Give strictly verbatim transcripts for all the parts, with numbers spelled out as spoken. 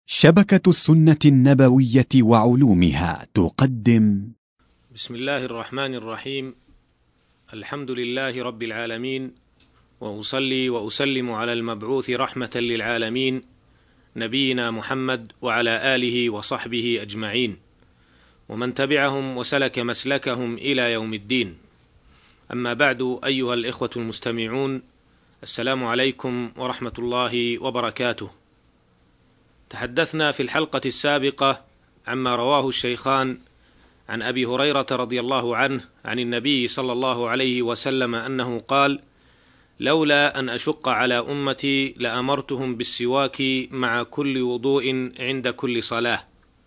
شبكة السنة النبوية وعلومها تقدم. بسم الله الرحمن الرحيم. الحمد لله رب العالمين، وأصلي وأسلم على المبعوث رحمة للعالمين نبينا محمد وعلى آله وصحبه أجمعين، ومن تبعهم وسلك مسلكهم إلى يوم الدين. أما بعد، أيها الإخوة المستمعون، السلام عليكم ورحمة الله وبركاته. تحدثنا في الحلقة السابقة عما رواه الشيخان عن أبي هريرة رضي الله عنه عن النبي صلى الله عليه وسلم أنه قال: لولا أن أشق على أمتي لأمرتهم بالسواك مع كل وضوء عند كل صلاة.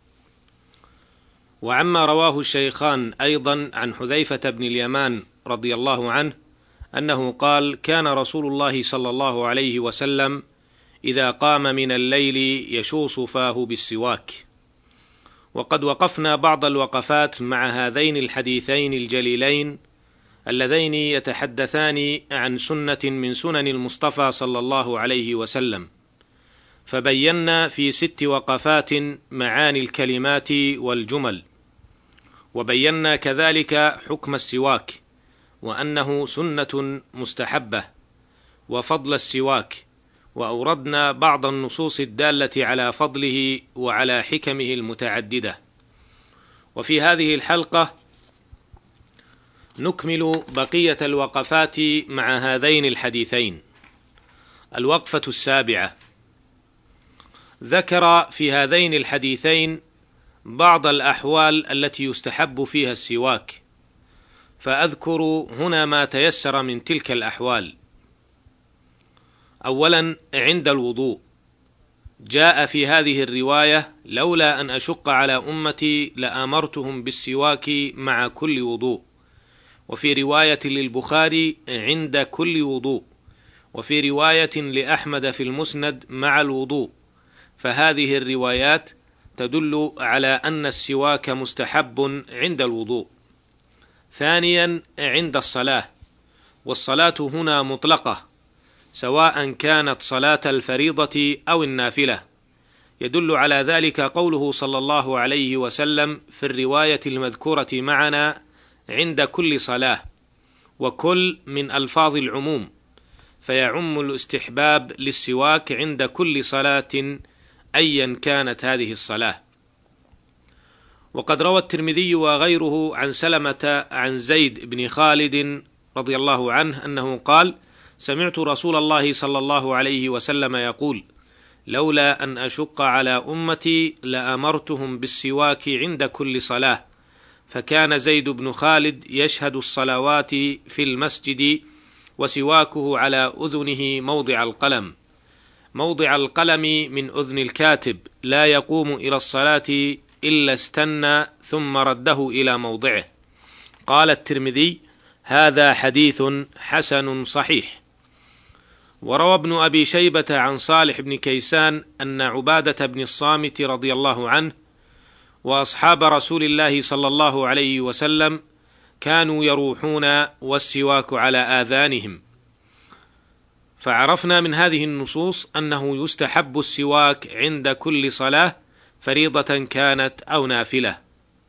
وعما رواه الشيخان أيضا عن حذيفة بن اليمان رضي الله عنه أنه قال: كان رسول الله صلى الله عليه وسلم إذا قام من الليل يشوص فاه بالسواك. وقد وقفنا بعض الوقفات مع هذين الحديثين الجليلين اللذين يتحدثان عن سنة من سنن المصطفى صلى الله عليه وسلم، فبينا في ست وقفات معاني الكلمات والجمل، وبينا كذلك حكم السواك وأنه سنة مستحبة وفضل السواك، وأوردنا بعض النصوص الدالة على فضله وعلى حكمه المتعددة. وفي هذه الحلقة نكمل بقية الوقفات مع هذين الحديثين. الوقفة السابعة، ذكر في هذين الحديثين بعض الأحوال التي يستحب فيها السواك، فأذكر هنا ما تيسر من تلك الأحوال. أولا، عند الوضوء جاء في هذه الرواية: لولا أن أشق على أمتي لأمرتهم بالسواك مع كل وضوء. وفي رواية للبخاري: عند كل وضوء. وفي رواية لأحمد في المسند: مع الوضوء. فهذه الروايات تدل على أن السواك مستحب عند الوضوء. ثانيا، عند الصلاة، والصلاة هنا مطلقة سواء كانت صلاة الفريضة أو النافلة. يدل على ذلك قوله صلى الله عليه وسلم في الرواية المذكورة معنا: عند كل صلاة، وكل من ألفاظ العموم، فيعم الاستحباب للسواك عند كل صلاة أيا كانت هذه الصلاة. وقد روى الترمذي وغيره عن سلمة عن زيد بن خالد رضي الله عنه أنه قال: سمعت رسول الله صلى الله عليه وسلم يقول: لولا أن أشق على أمتي لأمرتهم بالسواك عند كل صلاة. فكان زيد بن خالد يشهد الصلوات في المسجد وسواكه على أذنه موضع القلم موضع القلم من أذن الكاتب، لا يقوم إلى الصلاة إلا استنى ثم رده إلى موضعه. قال الترمذي: هذا حديث حسن صحيح. وروى ابن أبي شيبة عن صالح بن كيسان أن عبادة بن الصامت رضي الله عنه وأصحاب رسول الله صلى الله عليه وسلم كانوا يروحون والسواك على آذانهم، فعرفنا من هذه النصوص أنه يستحب السواك عند كل صلاة فريضة كانت أو نافلة.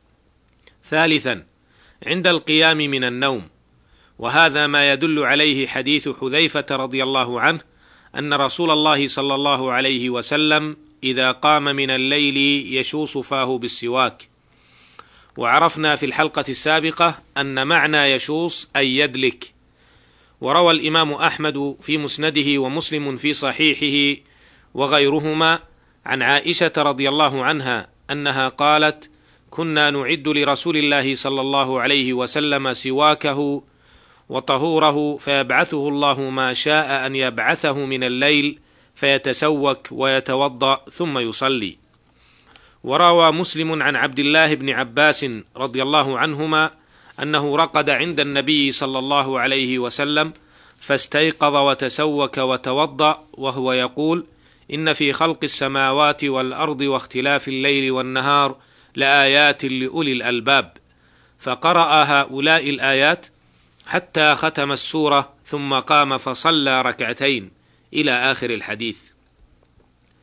ثالثا، عند القيام من النوم، وهذا ما يدل عليه حديث حذيفة رضي الله عنه أن رسول الله صلى الله عليه وسلم إذا قام من الليل يشوص فاه بالسواك. وعرفنا في الحلقة السابقة أن معنى يشوص أي يدلك. وروى الإمام أحمد في مسنده ومسلم في صحيحه وغيرهما عن عائشة رضي الله عنها أنها قالت: كنا نعد لرسول الله صلى الله عليه وسلم سواكه وطهوره، فيبعثه الله ما شاء أن يبعثه من الليل فيتسوك ويتوضأ ثم يصلي. وروى مسلم عن عبد الله بن عباس رضي الله عنهما أنه رقد عند النبي صلى الله عليه وسلم فاستيقظ وتسوك وتوضأ وهو يقول: إن في خلق السماوات والأرض واختلاف الليل والنهار لآيات لأولي الألباب. فقرأ هؤلاء الآيات حتى ختم السورة ثم قام فصلى ركعتين إلى آخر الحديث.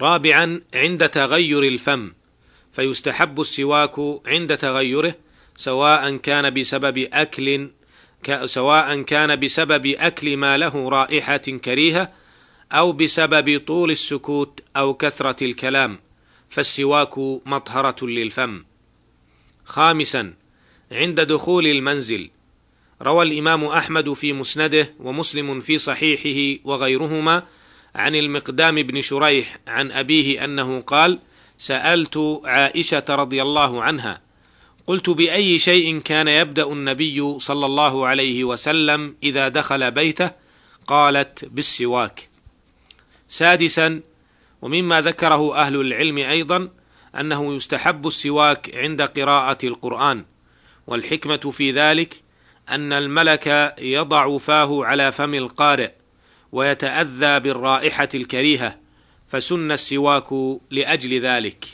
رابعا عند تغير الفم، فيستحب السواك عند تغيره، سواء كان بسبب أكل سواء كان بسبب أكل ما له رائحة كريهة أو بسبب طول السكوت أو كثرة الكلام، فالسواك مطهرة للفم. خامسا عند دخول المنزل، روى الإمام أحمد في مسنده ومسلم في صحيحه وغيرهما عن المقدام بن شريح عن أبيه أنه قال: سألت عائشة رضي الله عنها قلت: بأي شيء كان يبدأ النبي صلى الله عليه وسلم إذا دخل بيته؟ قالت: بالسواك. سادسا ومما ذكره أهل العلم أيضا أنه يستحب السواك عند قراءة القرآن، والحكمة في ذلك أن الملك يضع فاه على فم القارئ ويتأذى بالرائحة الكريهة، فسن السواك لأجل ذلك.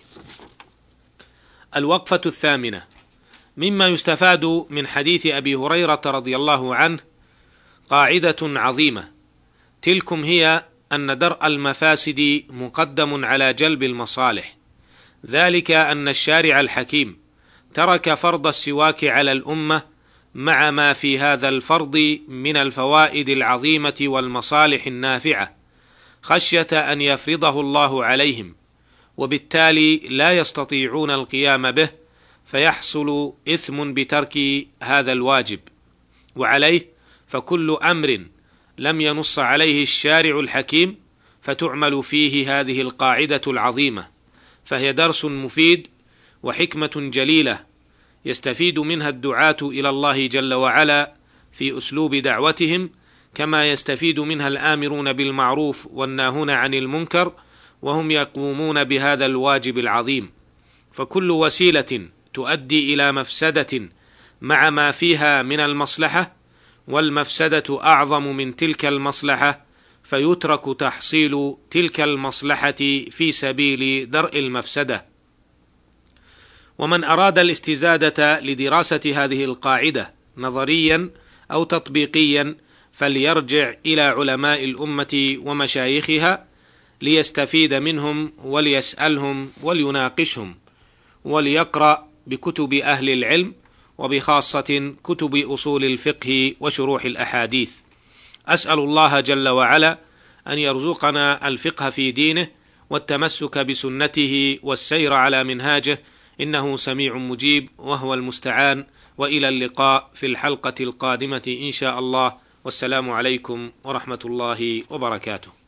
الوقفة الثامنة: مما يستفاد من حديث أبي هريرة رضي الله عنه قاعدة عظيمة، تلكم هي أن درء المفاسد مقدم على جلب المصالح، ذلك أن الشارع الحكيم ترك فرض السواك على الأمة مع ما في هذا الفرض من الفوائد العظيمة والمصالح النافعة، خشية أن يفرضه الله عليهم، وبالتالي لا يستطيعون القيام به، فيحصل إثم بترك هذا الواجب. وعليه فكل أمر لم ينص عليه الشارع الحكيم فتعمل فيه هذه القاعدة العظيمة، فهي درس مفيد وحكمة جليلة يستفيد منها الدعاة إلى الله جل وعلا في أسلوب دعوتهم، كما يستفيد منها الآمرون بالمعروف والناهون عن المنكر وهم يقومون بهذا الواجب العظيم. فكل وسيلة تؤدي إلى مفسدة مع ما فيها من المصلحة، والمفسدة أعظم من تلك المصلحة، فيترك تحصيل تلك المصلحة في سبيل درء المفسدة. ومن أراد الاستزادة لدراسة هذه القاعدة نظريا أو تطبيقيا فليرجع إلى علماء الأمة ومشايخها ليستفيد منهم وليسألهم وليناقشهم، وليقرأ بكتب أهل العلم وبخاصة كتب أصول الفقه وشروح الأحاديث. أسأل الله جل وعلا أن يرزقنا الفقه في دينه والتمسك بسنته والسير على منهاجه، إنه سميع مجيب وهو المستعان. وإلى اللقاء في الحلقة القادمة إن شاء الله، والسلام عليكم ورحمة الله وبركاته.